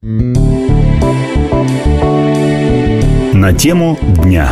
На тему дня.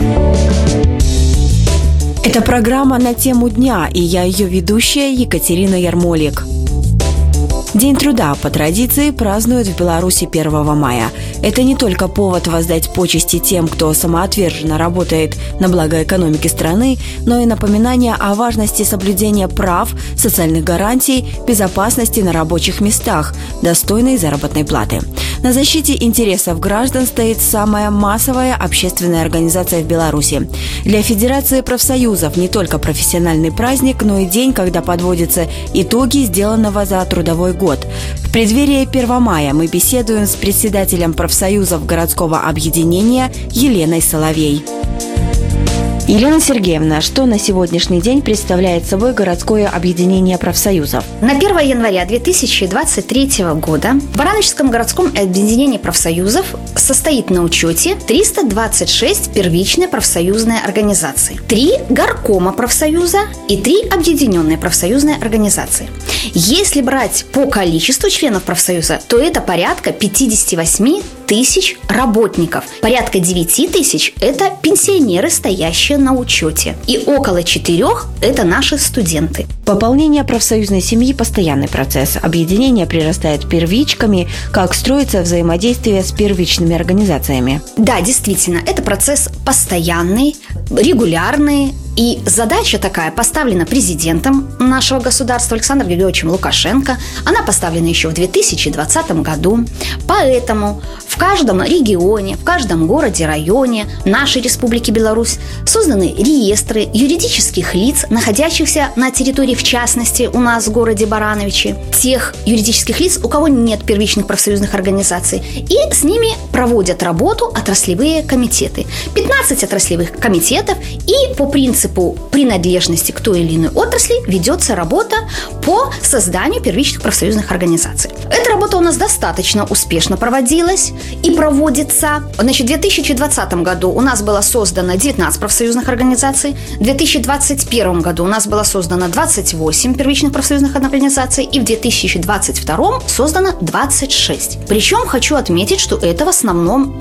Это программа «На тему дня», и я ее ведущая Екатерина Ярмолик. День труда по традиции празднуют в Беларуси 1 мая. Это не только повод воздать почести тем, кто самоотверженно работает на благо экономики страны, но и напоминание о важности соблюдения прав, социальных гарантий, безопасности на рабочих местах, достойной заработной платы. На защите интересов граждан стоит самая массовая общественная организация в Беларуси. Для Федерации профсоюзов не только профессиональный праздник, но и день, когда подводятся итоги сделанного за трудовой год. В преддверии 1 мая мы беседуем с председателем профсоюзов городского объединения Еленой Соловей. Елена Сергеевна, что на сегодняшний день представляет собой городское объединение профсоюзов? На 1 января 2023 года в Барановичском городском объединении профсоюзов состоит на учете 326 первичные профсоюзные организации, 3 горкома профсоюза и 3 объединенные профсоюзные организации. Если брать по количеству членов профсоюза, то это порядка 58 тысяч работников. Порядка 9 тысяч – это пенсионеры, стоящие на учете. И около 4 – это наши студенты. Пополнение профсоюзной семьи – постоянный процесс. Объединение прирастает первичками. Как строится взаимодействие с первичными организациями? Да, действительно, это процесс постоянный, регулярный. И задача такая поставлена президентом нашего государства Александром Григорьевичем Лукашенко. Она поставлена еще в 2020 году. Поэтому в каждом регионе, в каждом городе, районе нашей Республики Беларусь созданы реестры юридических лиц, находящихся на территории, в частности, у нас в городе Барановичи, тех юридических лиц, у кого нет первичных профсоюзных организаций. И с ними проводят работу отраслевые комитеты. 15 отраслевых комитетов, и по принципу принадлежности к той или иной отрасли ведется работа по созданию первичных профсоюзных организаций. Эта работа у нас достаточно успешно проводилась и проводится. Значит, в 2020 году у нас было создано 19 профсоюзных организаций, в 2021 году у нас было создано 28 первичных профсоюзных организаций, и в 2022 создано 26. Причем хочу отметить, что это в основном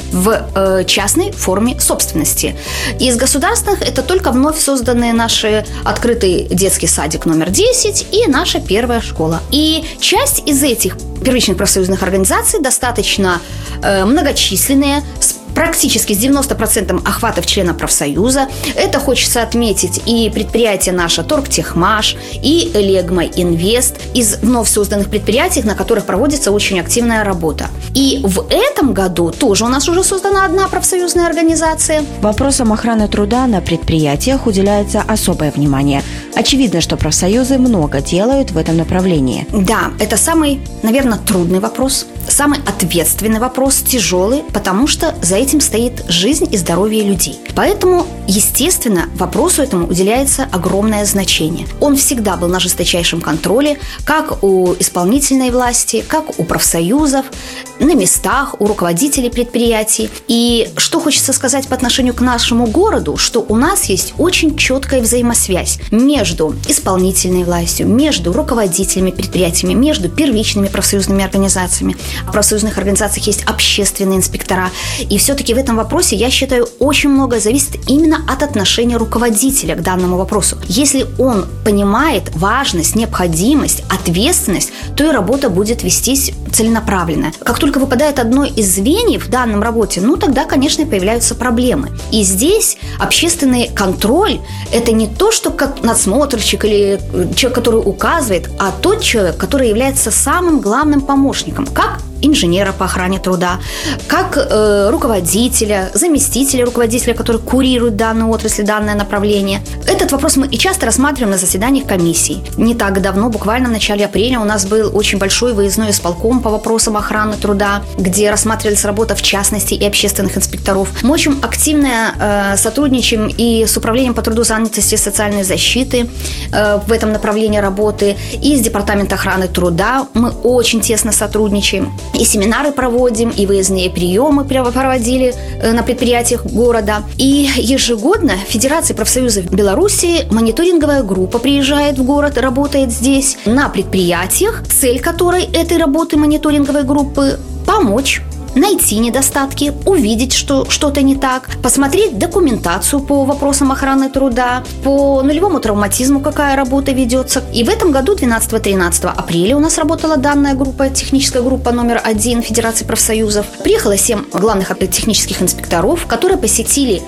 в частной форме собственности. Из государственных это только вновь созданные наши открытый детский садик номер 10 и наша первая школа. И часть из этих первичных профсоюзных организаций достаточно многочисленные, практически с 90% охватов членов профсоюза. Это хочется отметить и предприятие наше Торгтехмаш, и Элегма Инвест, из вновь созданных предприятий, на которых проводится очень активная работа. И в этом году тоже у нас уже создана одна профсоюзная организация. Вопросам охраны труда на предприятиях уделяется особое внимание. Очевидно, что профсоюзы много делают в этом направлении. Да, это самый, наверное, трудный вопрос, самый ответственный вопрос, тяжелый, потому что за этим стоит жизнь и здоровье людей. Поэтому, естественно, вопросу этому уделяется огромное значение. Он всегда был на жесточайшем контроле, как у исполнительной власти, как у профсоюзов, на местах, у руководителей предприятий. И что хочется сказать по отношению к нашему городу, что у нас есть очень четкая взаимосвязь между исполнительной властью, между руководителями предприятиями, между первичными профсоюзными организациями. В профсоюзных организациях есть общественные инспектора. И все-таки в этом вопросе, я считаю, очень многое зависит именно от отношения руководителя к данному вопросу. Если он понимает важность, необходимость, ответственность, то и работа будет вестись целенаправленно. Как только выпадает одно из звеньев в данном работе, тогда, конечно, появляются проблемы. И здесь общественный контроль – это не то, что как надсмотрщик или человек, который указывает, а тот человек, который является самым главным помощником, как инженера по охране труда, как руководителя, заместителя руководителя, который курирует данную отрасль, данное направление. Этот вопрос мы и часто рассматриваем на заседаниях комиссий. Не так давно, буквально в начале апреля, у нас был очень большой выездной исполком по вопросам охраны труда, где рассматривалась работа в частности и общественных инспекторов. Мы очень активно сотрудничаем и с Управлением по труду, занятости и социальной защиты в этом направлении работы, и с Департаментом охраны труда мы очень тесно сотрудничаем. И семинары проводим, и выездные приемы проводили на предприятиях города. И ежегодно в Федерации профсоюзов Беларуси мониторинговая группа приезжает в город, работает здесь на предприятиях, цель которой этой работы мониторинговой группы – помочь найти недостатки, увидеть, что что-то не так, посмотреть документацию по вопросам охраны труда, по нулевому травматизму, какая работа ведется. И в этом году, 12-13 апреля, у нас работала данная группа, техническая группа номер 1 Федерации профсоюзов. Приехало 7 главных технических инспекторов, которые посетили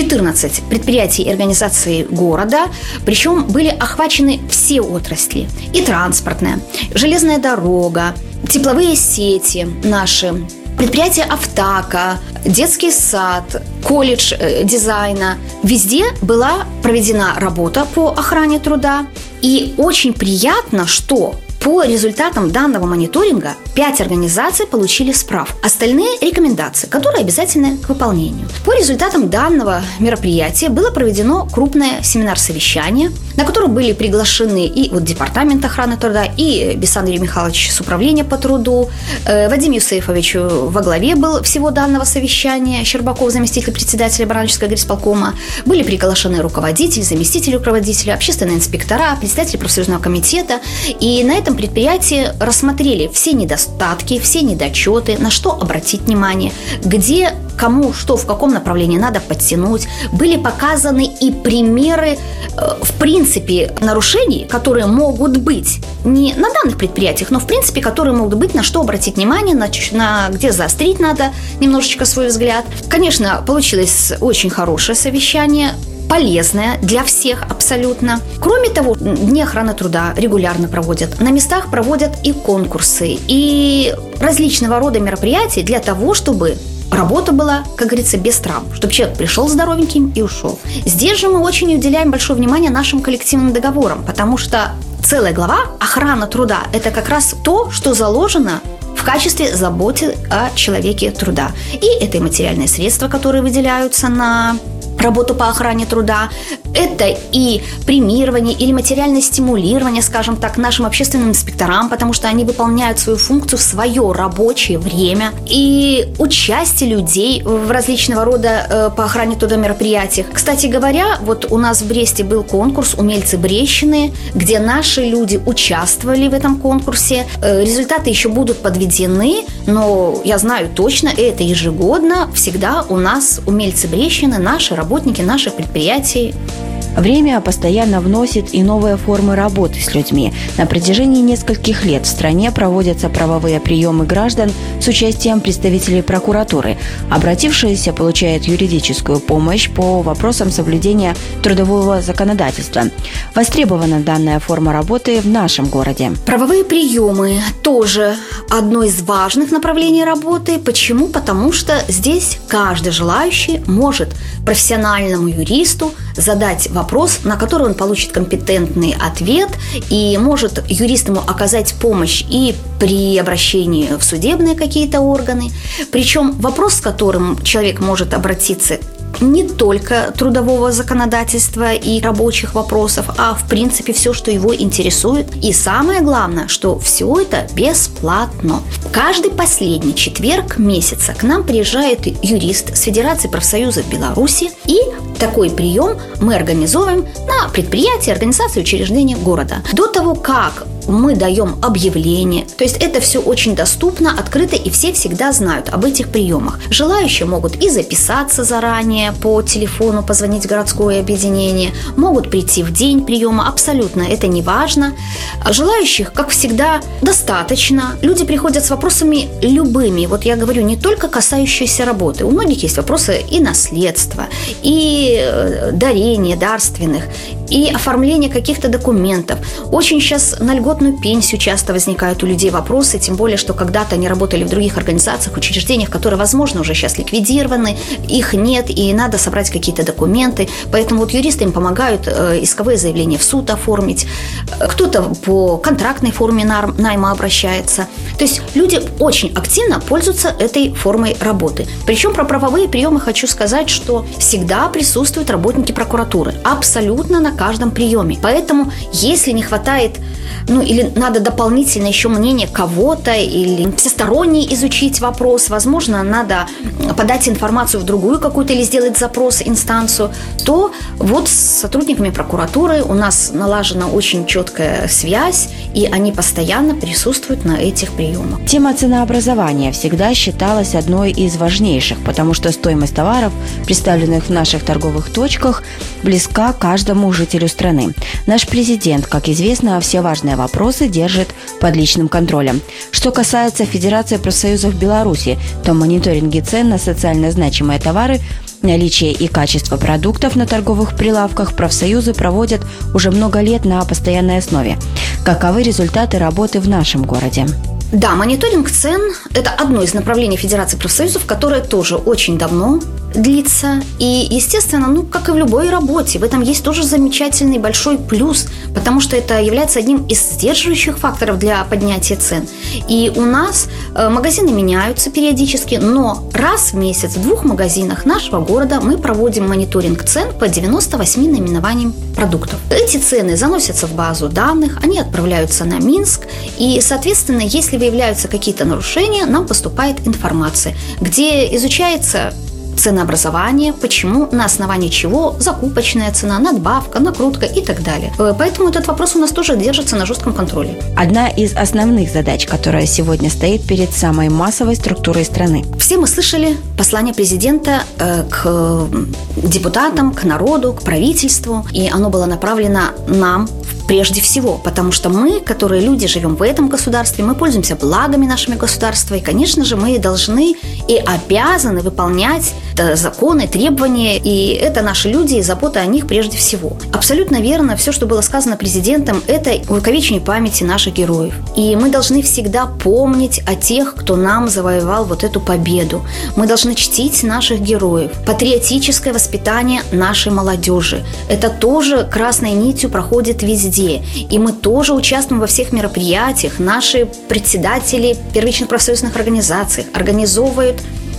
14 предприятий и организаций города, причем были охвачены все отрасли. И транспортная, железная дорога, тепловые сети наши, предприятие Автака, детский сад, колледж дизайна. Везде была проведена работа по охране труда. И очень приятно, что по результатам данного мониторинга 5 организаций получили справку. Остальные рекомендации, которые обязательны к выполнению. По результатам данного мероприятия было проведено крупное семинар-совещание, на котором были приглашены и Департамент охраны труда, и Бесан Юрий Михайлович с управления по труду, Вадим Юсеевич во главе был всего данного совещания, Щербаков, заместитель председателя Барнаульского горисполкома, были приглашены руководители, заместители руководителя, общественные инспектора, председатели профсоюзного комитета, и на этом предприятии рассмотрели все недостатки, все недочеты, на что обратить внимание, где, кому, что, в каком направлении надо подтянуть. Были показаны и примеры, в принципе, нарушений, которые могут быть не на данных предприятиях, но, в принципе, которые могут быть, на что обратить внимание, на где заострить надо немножечко свой взгляд. Конечно, получилось очень хорошее совещание, полезная для всех абсолютно. Кроме того, дни охраны труда регулярно проводят. На местах проводят и конкурсы, и различного рода мероприятия для того, чтобы работа была, как говорится, без травм, чтобы человек пришел здоровеньким и ушел. Здесь же мы очень уделяем большое внимание нашим коллективным договорам, потому что целая глава «Охрана труда» – это как раз то, что заложено в качестве заботы о человеке труда. И это и материальные средства, которые выделяются на работу по охране труда, это и премирование или материальное стимулирование, скажем так, нашим общественным инспекторам, потому что они выполняют свою функцию в свое рабочее время, и участие людей в различного рода по охране труда мероприятиях. Кстати говоря, у нас в Бресте был конкурс «Умельцы Брещины», где наши люди участвовали в этом конкурсе. Результаты еще будут подведены, но я знаю точно, это ежегодно всегда у нас умельцы Брещины, наши работники наших предприятий. Время постоянно вносит и новые формы работы с людьми. На протяжении нескольких лет в стране проводятся правовые приемы граждан с участием представителей прокуратуры. Обратившиеся получают юридическую помощь по вопросам соблюдения трудового законодательства. Востребована данная форма работы в нашем городе. Правовые приемы тоже одно из важных направлений работы. Почему? Потому что здесь каждый желающий может профессиональному юристу задать вопрос, на который он получит компетентный ответ, и может юрист ему оказать помощь и при обращении в судебные какие-то органы. Причем вопрос, с которым человек может обратиться, не только трудового законодательства и рабочих вопросов, а в принципе все, что его интересует. И самое главное, что все это бесплатно. Каждый последний четверг месяца к нам приезжает юрист с Федерации профсоюзов Беларуси, и такой прием мы организовываем на предприятии, организации, учреждения города. До того, как мы даем объявление, то есть это все очень доступно, открыто, и все всегда знают об этих приемах. Желающие могут и записаться заранее по телефону, позвонить в городское объединение, могут прийти в день приема, абсолютно это не важно. Желающих, как всегда, достаточно. Люди приходят с вопросами любыми, я говорю, не только касающиеся работы. У многих есть вопросы и наследства, и дарения дарственных, и оформление каких-то документов. Очень сейчас на льготную пенсию часто возникают у людей вопросы, тем более, что когда-то они работали в других организациях, учреждениях, которые, возможно, уже сейчас ликвидированы, их нет, и надо собрать какие-то документы. Поэтому юристы им помогают исковые заявления в суд оформить. Кто-то по контрактной форме найма обращается. То есть люди очень активно пользуются этой формой работы. Причем про правовые приемы хочу сказать, что всегда присутствуют работники прокуратуры. Абсолютно на каждом приеме. Поэтому, если не хватает, или надо дополнительно еще мнение кого-то, или всесторонне изучить вопрос, возможно, надо подать информацию в другую какую-то или сделать запрос, инстанцию, то вот с сотрудниками прокуратуры у нас налажена очень четкая связь, и они постоянно присутствуют на этих приемах. Тема ценообразования всегда считалась одной из важнейших, потому что стоимость товаров, представленных в наших торговых точках, близка каждому жителю страны. Наш президент, как известно, все важные вопросы держит под личным контролем. Что касается Федерации профсоюзов Беларуси, то мониторинги цен на социально значимые товары, наличие и качество продуктов на торговых прилавках профсоюзы проводят уже много лет на постоянной основе. Каковы результаты работы в нашем городе? Да, мониторинг цен – это одно из направлений Федерации профсоюзов, которое тоже очень давно длится. И, естественно, как и в любой работе, в этом есть тоже замечательный большой плюс, потому что это является одним из сдерживающих факторов для поднятия цен. И у нас магазины меняются периодически, но раз в месяц в 2 магазинах нашего города мы проводим мониторинг цен по 98 наименованиям продуктов. Эти цены заносятся в базу данных, они отправляются на Минск, и, соответственно, если выявляются какие-то нарушения, нам поступает информация, где изучается ценообразование, почему, на основании чего закупочная цена, надбавка, накрутка и так далее. Поэтому этот вопрос у нас тоже держится на жестком контроле. Одна из основных задач, которая сегодня стоит перед самой массовой структурой страны. Все мы слышали послание президента к депутатам, к народу, к правительству, и оно было направлено нам прежде всего, потому что мы, которые люди, живем в этом государстве, мы пользуемся благами нашего государства, и, конечно же, мы должны и обязаны выполнять законы, требования, и это наши люди, и забота о них прежде всего. Абсолютно верно, все, что было сказано президентом, это увековечение памяти наших героев. И мы должны всегда помнить о тех, кто нам завоевал вот эту победу. Мы должны чтить наших героев. Патриотическое воспитание нашей молодежи. Это тоже красной нитью проходит везде. И мы тоже участвуем во всех мероприятиях. Наши председатели первичных профсоюзных организаций организовывают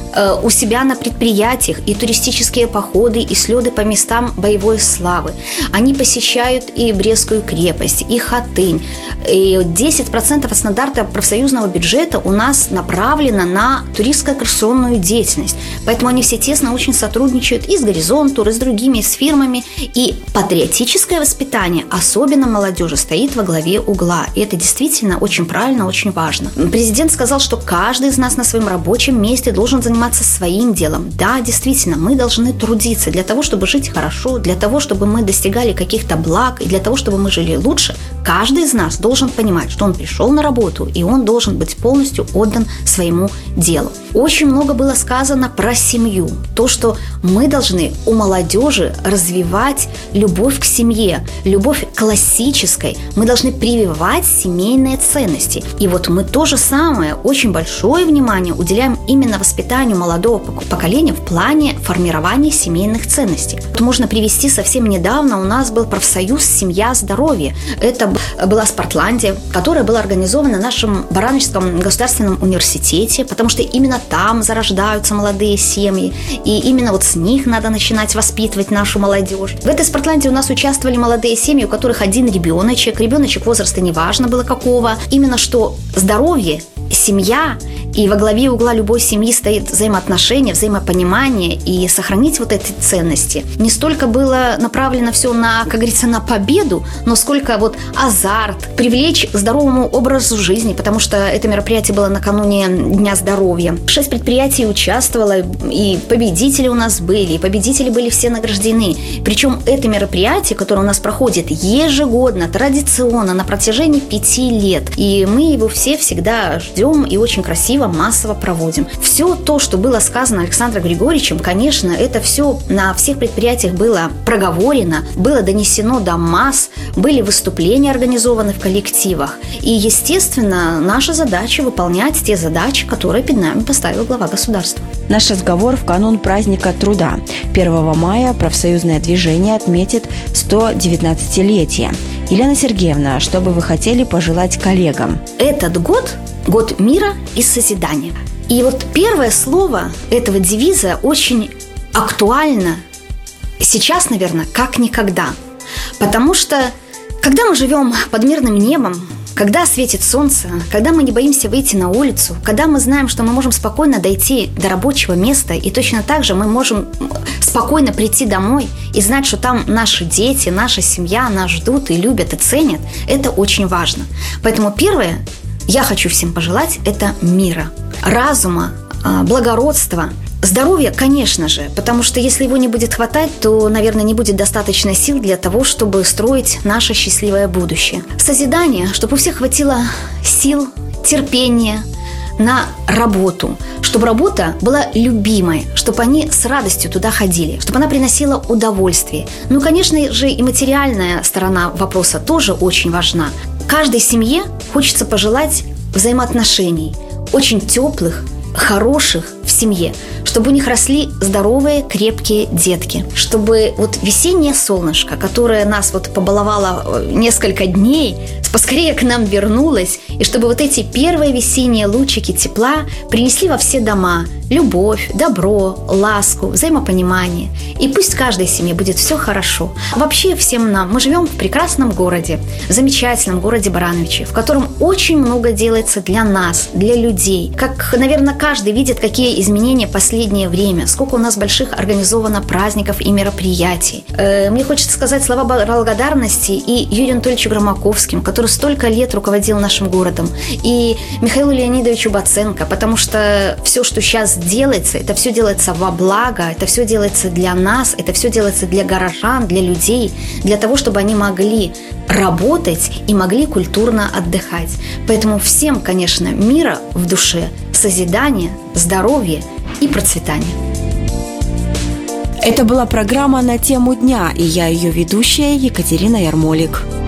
у себя на предприятиях и туристические походы, и слеты по местам боевой славы. Они посещают и Брестскую крепость, и Хатынь. И 10% от стандарта профсоюзного бюджета у нас направлено на туристско-экскурсионную деятельность. Поэтому они все тесно очень сотрудничают и с «Горизонтур», и с другими, с фирмами. И патриотическое воспитание, особенно молодежи, стоит во главе угла. И это действительно очень правильно, очень важно. Президент сказал, что каждый из нас на своем рабочем месте должен заниматься своим делом. Да, действительно, мы должны трудиться для того, чтобы жить хорошо, для того, чтобы мы достигали каких-то благ, и для того, чтобы мы жили лучше. Каждый из нас должен понимать, что он пришел на работу, и он должен быть полностью отдан своему делу. Очень много было сказано про семью. То, что мы должны у молодежи развивать любовь к семье, любовь классической. Мы должны прививать семейные ценности. И вот мы то же самое, очень большое внимание уделяем именно воспитанию молодого поколения в плане формирования семейных ценностей. Вот можно привести совсем недавно, у нас был профсоюз «Семья, здоровье». Это была Спортландия, которая была организована в нашем Барановичском государственном университете, потому что именно там зарождаются молодые семьи, и именно вот с них надо начинать воспитывать нашу молодежь. В этой Спортландии у нас участвовали молодые семьи, у которых один ребеночек возраста неважно было какого, именно что здоровье, семья, и во главе угла любой семьи стоит взаимоотношения, взаимопонимание, и сохранить вот эти ценности. Не столько было направлено все на, как говорится, на победу, но сколько вот азарт, привлечь к здоровому образу жизни, потому что это мероприятие было накануне Дня здоровья. 6 предприятий участвовало, и победители у нас были, и победители были все награждены. Причем это мероприятие, которое у нас проходит ежегодно, традиционно, на протяжении 5 лет. И мы его все всегда ждем и очень красиво, массово проводим. Все то, что было сказано Александром Григорьевичем, конечно, это все на всех предприятиях было проговорено, было донесено до масс, были выступления организованы в коллективах. И, естественно, наша задача выполнять те задачи, которые перед нами поставил глава государства. Наш разговор в канун праздника труда. 1 мая профсоюзное движение отметит 119-летие. Елена Сергеевна, что бы вы хотели пожелать коллегам? Этот год – год мира и созидания. И вот первое слово этого девиза очень актуально сейчас, наверное, как никогда. Потому что, когда мы живем под мирным небом, когда светит солнце, когда мы не боимся выйти на улицу, когда мы знаем, что мы можем спокойно дойти до рабочего места, и точно так же мы можем спокойно прийти домой и знать, что там наши дети, наша семья нас ждут и любят, и ценят, это очень важно. Поэтому первое, я хочу всем пожелать, это мира, разума, благородства, здоровья, конечно же, потому что если его не будет хватать, то, наверное, не будет достаточно сил для того, чтобы строить наше счастливое будущее. Созидание, чтобы у всех хватило сил, терпения на работу, чтобы работа была любимой, чтобы они с радостью туда ходили, чтобы она приносила удовольствие. Ну, конечно же, и материальная сторона вопроса тоже очень важна. Каждой семье хочется пожелать взаимоотношений, очень теплых, хороших в семье, чтобы у них росли здоровые, крепкие детки, чтобы вот весеннее солнышко, которое нас вот побаловало несколько дней, поскорее к нам вернулось, и чтобы вот эти первые весенние лучики тепла принесли во все дома любовь, добро, ласку, взаимопонимание. И пусть в каждой семье будет все хорошо. Вообще всем нам, мы живем в прекрасном городе, в замечательном городе Барановичи, в котором очень много делается для нас, для людей. Как, наверное, каждый видит, какие изменения в последнее время, сколько у нас больших организовано праздников и мероприятий. Мне хочется сказать слова благодарности и Юрию Анатольевичу Громаковскому, который столько лет руководил нашим городом, и Михаилу Леонидовичу Баценко, потому что все, что сейчас делается, это все делается во благо, это все делается для нас, это все делается для горожан, для людей, для того, чтобы они могли работать и могли культурно отдыхать. Поэтому всем, конечно, мира в душе, созидания, здоровья и процветания. Это была программа «На тему дня», и я ее ведущая Екатерина Ярмолик.